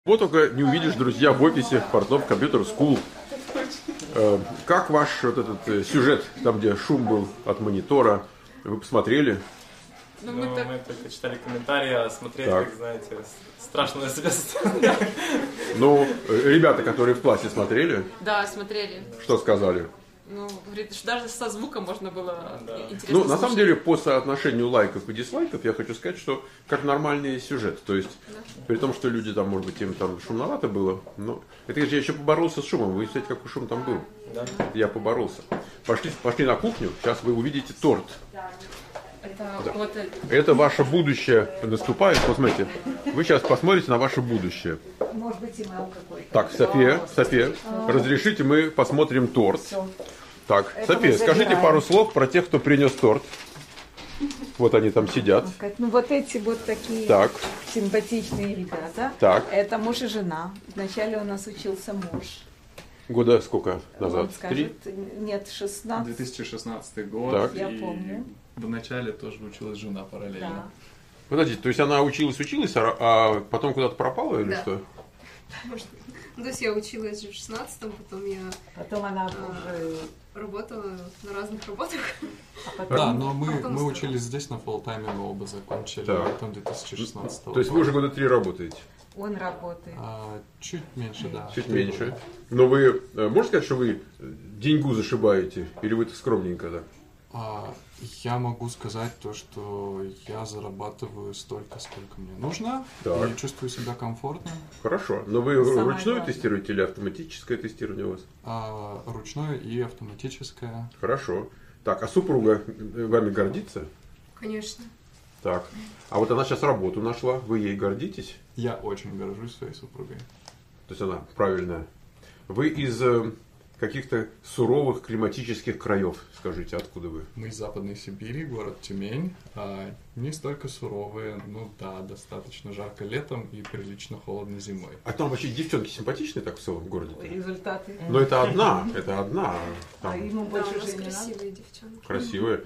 Вот только не увидишь, друзья, в офисе Портнов Computer School. Как ваш вот этот сюжет, там где шум был от монитора, вы посмотрели? Ну, мы только читали комментарии, а смотреть, Так. как знаете, страшно на себя. Ну, ребята, которые в классе смотрели, Да, смотрели. что сказали? Ну, говорит, что даже со звуком можно было интересно Ну, на слушать. самом деле, по соотношению лайков и дизлайков, я хочу сказать, что как нормальный сюжет. То есть, при том, что люди там, может быть, им там шумновато было, но это я еще поборолся с шумом. Вы знаете, какой шум там был? Да. Я поборолся. Пошли на кухню, сейчас вы увидите торт. Это вот Это ваше будущее наступает. Вот смотрите, вы сейчас посмотрите на ваше будущее. Может быть, имейл какой-то. Так, София, разрешите мы посмотрим торт. Всё. Так, Это София, мы скажите забираем. пару слов про тех, кто принес торт. Вот они там сидят. Ну, вот эти вот такие Так. симпатичные ребята. Так. Это муж и жена. Вначале у нас учился муж. Года сколько назад? Он скажет, нет, 16. 2016 год. Так. Я и помню. Вначале тоже училась жена параллельно. Да. Подождите, то есть она училась, а потом куда-то пропала или Да. что? Может быть. Ну, то есть я училась в 16-м, потом я Потом она уже... работала на разных работах. А потом... Да, но мы устроилась. учились здесь на фулл-тайме, мы оба закончили Так. летом 2016 То есть вы уже года 3 работаете? Он работает. Чуть меньше, да. Чуть 3 меньше. года. Но вы, можно сказать, что вы деньгу зашибаете? Или вы так скромненько, да? Я могу сказать то, что я зарабатываю столько, сколько мне нужно, Так. и чувствую себя комфортно. Хорошо. Но вы Самое ручную главное. тестируете или автоматическое тестирование у вас? Ручное и автоматическое. Хорошо. Так, а супруга вами гордится? Конечно. Так. А вот она сейчас работу нашла. Вы ей гордитесь? Я очень горжусь своей супругой. То есть она правильная. Вы из каких-то суровых климатических краев, скажите, откуда вы? Мы из Западной Сибири, город Тюмень. Не столько суровые, ну да, достаточно жарко летом и прилично холодно зимой. А там вообще девчонки симпатичные так в целом городе? Результаты. Но это одна. А А там ему Да, больше у нас уже не надо. красивые девчонки. красивые.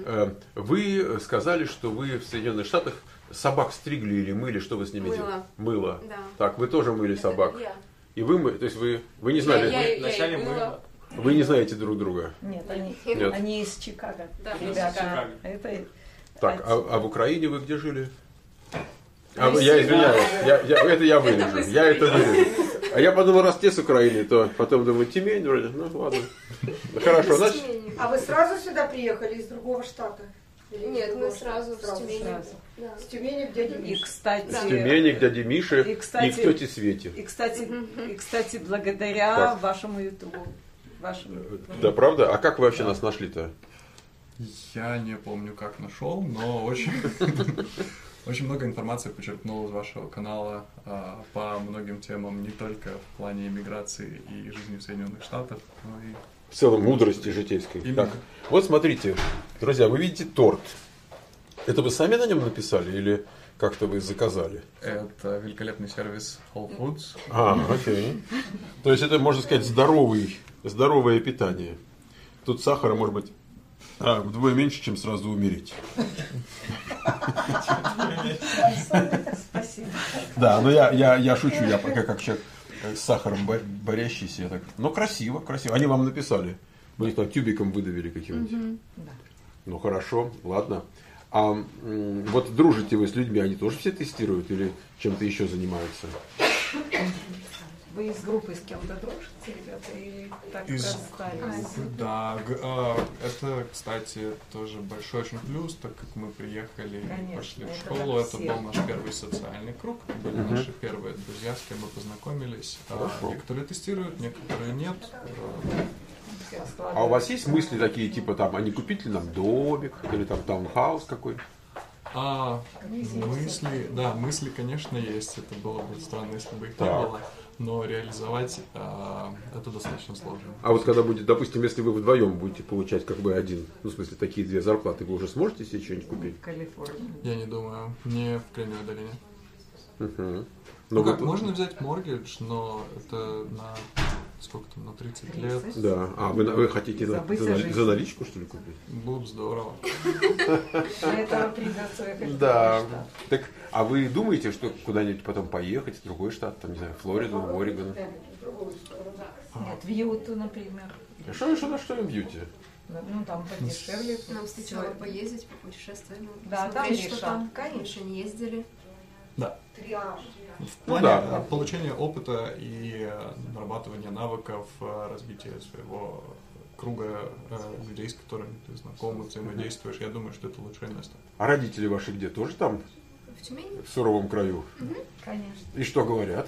Вы сказали, что вы в Соединенных Штатах собак стригли или мыли, что вы с ними Мыло. делали? Мыло. Да. Так, вы тоже мыли Это собак. я. И вы, то есть вы не знали, Я Вначале и мы... была. вы не знаете друг друга. Нет, Нет. они из Чикаго. Да, из Ребята, Чикаго. это... Так, а в Украине вы где жили? Россия. Я извиняюсь, это я вырежу. Я это вырежу. А я подумал, раз те с Украины, то потом думаю, Тюмень вроде. Ну ладно. Ну, хорошо, значит. А вы сразу сюда приехали из другого штата? Или из Нет, мы другого сразу штата? с Тюмени. сразу. Да. С Тюмени к дяде И, Мише. кстати... С Тюмени к дяде Мише И, кстати, и к тете Свете. И, кстати, благодаря Так. вашему ютубу. Да, правда? А как вы вообще нас нашли-то? Я не помню, как нашел, но очень, очень много информации почерпнул из вашего канала по многим темам, не только в плане иммиграции и жизни в Соединенных Штатах, но и... В целом мудрости житейской. Именно. Так, вот смотрите, друзья, вы видите торт. Это вы сами на нем написали или как-то вы заказали? Это великолепный сервис Whole Foods. Окей. То есть это, можно сказать, здоровое питание. Тут сахара может быть вдвое меньше, чем сразу умереть. Спасибо. Да, но я шучу, я пока как человек с сахаром борящийся. Я так... Но красиво. Они вам написали. Вы их там тюбиком выдавили каким-нибудь. Да. Ну хорошо, ладно. А вот дружите вы с людьми, они тоже все тестируют или чем-то еще занимаются? Вы из группы с кем-то дружите, ребята, или так Из расстались? Да, это, кстати, тоже большой очень плюс, так как мы приехали и Конечно, пошли в это школу, так это все. был наш первый социальный круг, были наши первые друзья, с кем мы познакомились. Хорошо. Некоторые тестируют, некоторые нет. Всё А у вас есть мысли такие, типа там, а не купить ли нам домик или там таунхаус какой? Мысли, конечно, есть. Это было бы странно, если бы их не Так. было. Но реализовать это достаточно сложно. А вот когда будет, допустим, если вы вдвоем будете получать как бы один, ну в смысле такие две зарплаты, вы уже сможете себе что-нибудь купить? В Калифорнии. Я не думаю, не в Кремниевой долине. Угу. Ну как, можно взять моргидж, но это на сколько там, на 30 лет. 30. Да. А вы хотите Забыть о жизни. за наличку, что ли, купить? Было бы здорово. Для этого придется ехать Да. в другой штат. Так, а вы думаете, что куда-нибудь потом поехать в другой штат, там, не знаю, Флориду, Орегон? Нет, в Юту, например. Что на что вы бьете? Ну, там подешевле. Нам сначала Всё. поездить, попутешествовать, Да, там посмотреть, что решат. там. Конечно. Мы еще не ездили. Да. Триаж. В плане да. получения опыта и нарабатывания навыков, развития своего круга людей, с которыми ты знаком, взаимодействуешь, я думаю, что это лучшее место. А родители ваши где? Тоже там, В Тюмени? в суровом краю? Конечно. И что говорят?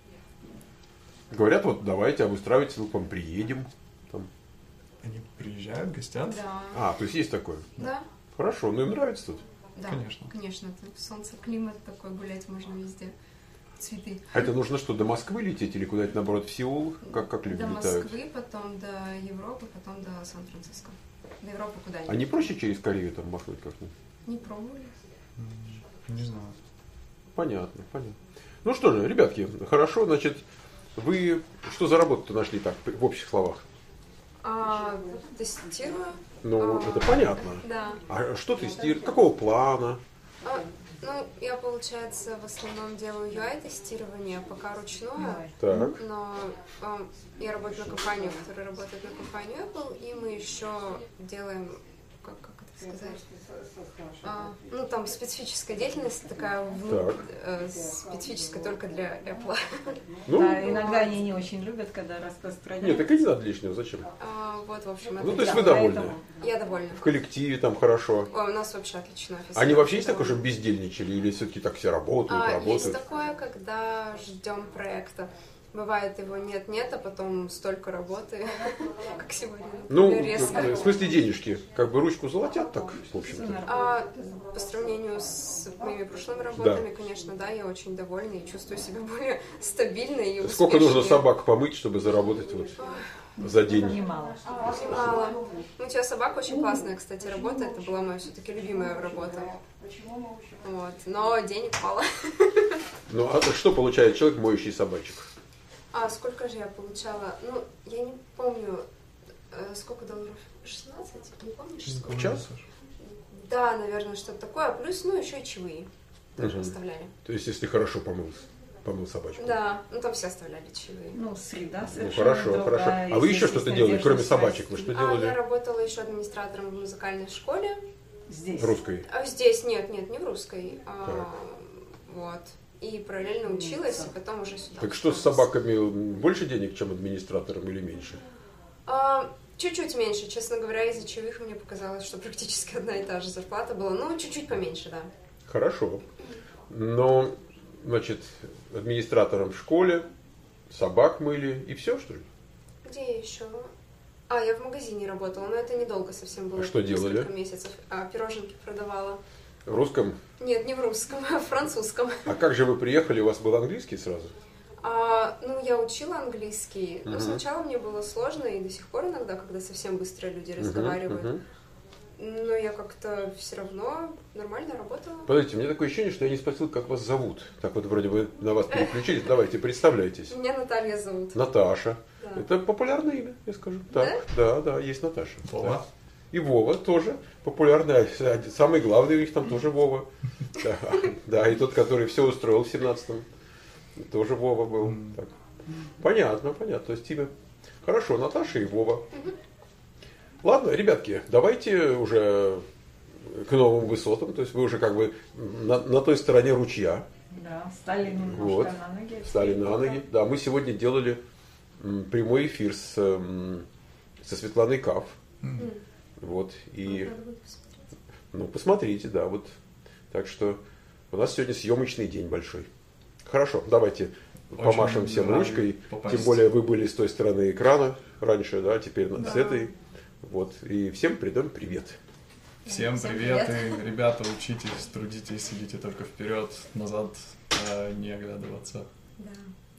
Говорят, вот давайте обустраивайтесь, мы к вам приедем. Там. Они приезжают, гостят? Да. А, то есть есть такое? Да. Хорошо, ну им нравится тут. Да. Конечно. Конечно. Тут солнце, климат такой, гулять можно везде. Цветы. А это нужно что, до Москвы лететь или куда-то, наоборот, в Сеул? Как люди До летают? Москвы, потом до Европы, потом до Сан-Франциско. До Европы куда-нибудь. А не проще через Корею там махнуть как-нибудь? Не пробовали? Не знаю. Понятно, понятно. Ну что же, ребятки, хорошо, значит, вы что за работу-то нашли так, в общих словах? Тестирую. Ну, это понятно. Да. А что тестируешь? Какого плана? Ну, я, получается, в основном делаю UI-тестирование, пока ручное. Так. Но я работаю на компанию, которая работает на компанию Apple, и мы еще делаем, как это сказать, ну там специфическая деятельность такая, специфическая только для Apple. Ну, Да, иногда они не очень любят, когда распространяют. нет, так и не надо лишнего, зачем? Вот, в общем, это Ну, то есть да. вы довольны? Поэтому Я довольна. В коллективе там хорошо. Ой, у нас вообще отличный офис. Они вообще есть такое, что бездельничали? Или все-таки так все работают, Есть работают? такое, когда ждем проекта. Бывает его нет-нет, а потом столько работы, как сегодня. Ну, Резко. в смысле денежки? Как бы ручку золотят так, в общем-то. По сравнению с моими прошлыми работами, конечно, да, я очень довольна и чувствую себя более стабильной и успешнее. Сколько нужно собак помыть, чтобы заработать вот за день? Немало. Мало. Ну, у тебя собака очень классная, кстати, работа. Это была моя все-таки любимая работа. Вот. Но денег мало. Ну, а что получает человек, моющий собачек? Сколько же я получала? Ну, я не помню, сколько долларов? 16? Не помнишь? В час? Да, наверное, что-то такое. Плюс, ну, еще и чаевые тоже оставляли. То есть, если хорошо помыл собачку. Да, ну там все оставляли чаевые. Ну, среда Ну, совершенно хорошо, другая. хорошо. А вы еще что-то делали, кроме собачек? Вы что Я делали? работала еще администратором в музыкальной школе. Здесь. Русской? Здесь нет, не в русской. Так. Вот. И параллельно училась, и потом уже сюда. Так что с собаками больше денег, чем администратором или меньше? Чуть-чуть меньше, честно говоря, из-за чаевых мне показалось, что практически одна и та же зарплата была. Ну, чуть-чуть поменьше, да. Хорошо. Но, значит, администратором в школе, собак мыли и все, что ли? Где я еще? Я в магазине работала, но это недолго совсем было. А что делали? Несколько месяцев. Пироженки продавала. В русском? Нет, не в русском, а в французском. А как же вы приехали, у вас был английский сразу? Ну, я учила английский. Но сначала мне было сложно, и до сих пор иногда, когда совсем быстро люди разговаривают. Но я как-то все равно нормально работала. Подождите, у меня такое ощущение, что я не спросил, как вас зовут. Так вот, вроде бы на вас переключились. Давайте, представляйтесь. Меня Наталья зовут. Наташа. Да. Это популярное имя, я скажу. Так, да, есть Наташа. Вова. Да. И Вова тоже популярный. Самый главный у них там тоже Вова. Да, и тот, который все устроил в 17-м, тоже Вова был. Так. Понятно. То есть имя. Хорошо, Наташа и Вова. Ладно, ребятки, давайте уже к новым высотам. То есть вы уже как бы на той стороне ручья. Да, стали немножко Вот. на ноги. Встали на ноги. Да, мы сегодня делали прямой эфир со Светланой Каф. Вот, и, ну, посмотрите, да, вот. Так что у нас сегодня съемочный день большой. Хорошо, давайте помашем всем рады ручкой. попасть. Тем более вы были с той стороны экрана раньше, да, теперь с этой. Вот, и всем передаем привет. Всем Всем привет, привет. и, ребята, учитесь, трудитесь, идите только вперед, назад не оглядываться. Да.